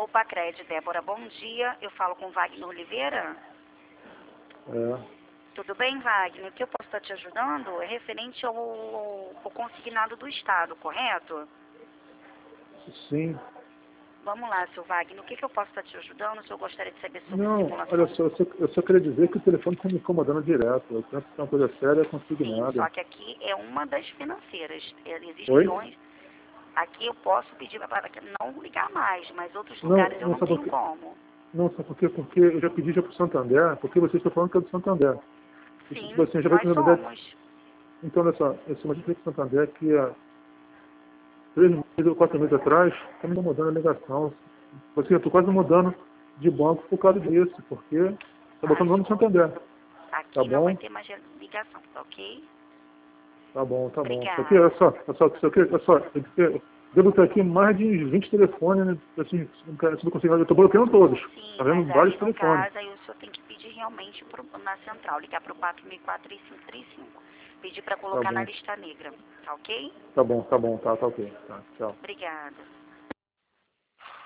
Pacred, Débora, bom dia. Eu falo com Wagner Oliveira. É. Tudo bem, Wagner? O que eu posso estar te ajudando é referente ao consignado do Estado, correto? Sim. Vamos lá, seu Wagner. O que eu posso estar te ajudando? Se eu gostaria de saber sobre Não, simulação. olha só, eu só queria dizer que o telefone está me incomodando direto. Eu penso que é uma coisa séria, Sim, consignada. só que aqui é uma das financeiras. Existem Oi? milhões. Aqui eu posso pedir para não ligar mais, mas outros Não, lugares eu não não sabe tenho por quê? como. Não, sabe por quê? Porque eu já pedi já para o Santander, porque vocês estão falando que é do Santander. Sim, Tipo assim, já vai nós para o Santander. somos. Então, olha só, eu sou uma gente do Santander que há 3 meses ou 4 meses atrás está me incomodando a ligação. Assim, eu estou quase mudando de banco por causa disso, porque está botando o nome do Santander. Aqui Tá não vai bom? ter mais ligação, tá ok? Tá bom, tá bom. Isso aqui, Obrigada. olha só, devo ter aqui mais de 20 telefones, né? Assim, se não consigo, eu tô bloqueando todos. Sim, Tá mas vendo? aí Vários no telefones. caso, aí o senhor tem que pedir realmente na central, ligar para o 4004-3535. Pedir para Tá colocar na bom, lista negra, tá ok? tá ok. Tá, tchau. Obrigada.